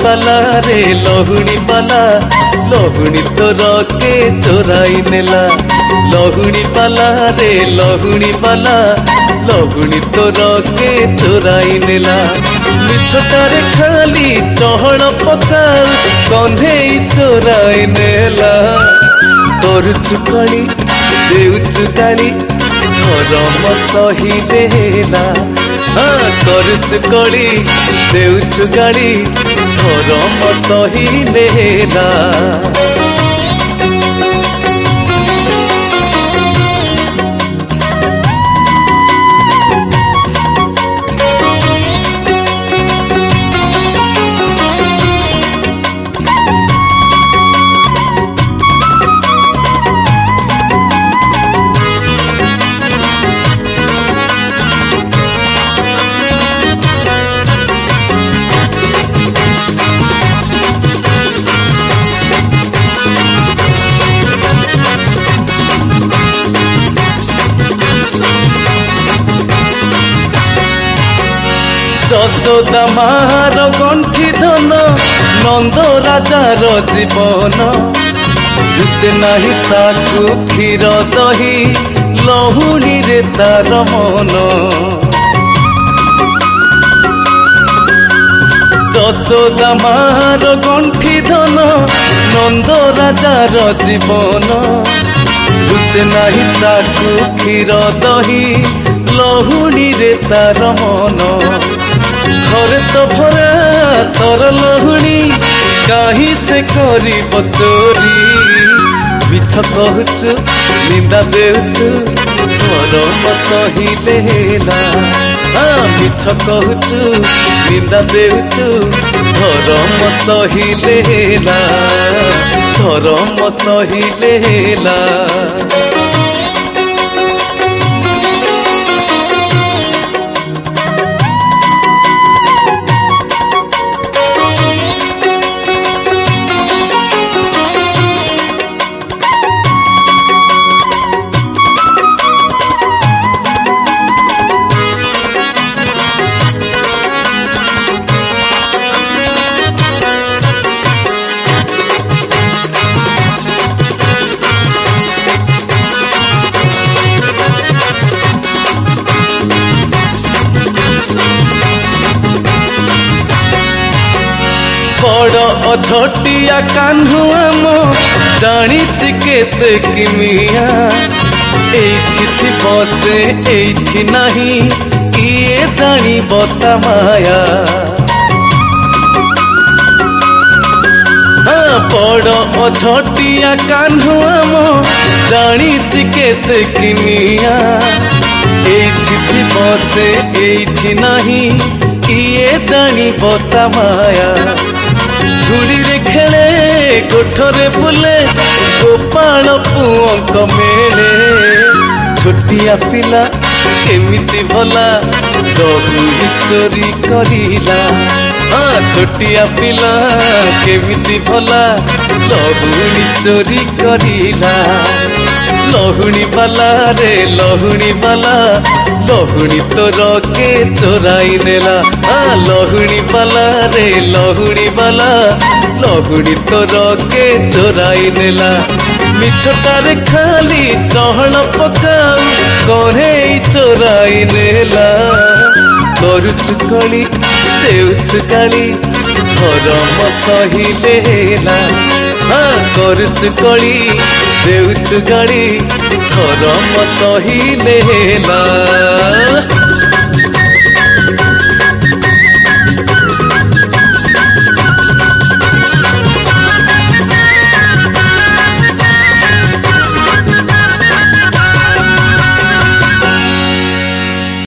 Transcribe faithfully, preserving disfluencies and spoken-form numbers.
पाला रे लहुणी पाला लहुणी तोर के चोराई नेला लहुणी पाला रे लहुणी पाला लहुणी तोर के चोराई नेला मिछटारे खाली चहल पकाऊ कन्हई चोराई नेला करुचु कली देउचु गाली धरम सही देला हाँ करुचु कली देउचु गाली धरम सही देला যশোদা মার গণ্ঠি ধন নন্দ রাজাৰ জীবন লুচে নাহি তাকু ক্ষীর দহি লহুণী রে তার মন যশোদা মার গণ্ঠি ধন নন্দ রাজাৰ জীবন লুচে নাহি তাকু ক্ষীর দহি লহুণী রে তার মন घरे तो भरा सर लहुणी कहीं से करी चोरी मिछ कहचु निंदा देउचु धरम सही लेला हाँ मिछ कहचु निंदा देउचु धरम सही लेला धरम सही लेला बड़ अछटिया कान्हू आम जानी केते किमिया एठी बसे एठी नहीं किए जानी बता माया हाँ बड़ अछटिया कान्हू आम जानी केते किमिया एठी बसे एठी नहीं किए जानी बता माया धूली रे खेले कोठरे बुले गोपाल पुअंक मेले छोटिया पिला केमिति भला लहुणी चोरी करिला हाँ छोटिया पिला केमिति भला लहुणी चोरी करिला लहुणी बाला रे लहुणी बाला लहुणी तोर के चोराई नेला हाँ लहुणी बाला रे लहुणी बाला लहुणी तोर के चोराई नेला मिछटारे खाली चहल पकाऊ कन्हई चोराई नेला करुचु कली देउचु गाली धरम सही लेला हाँ करुचु कली देउचु गाली धरम सही लेला।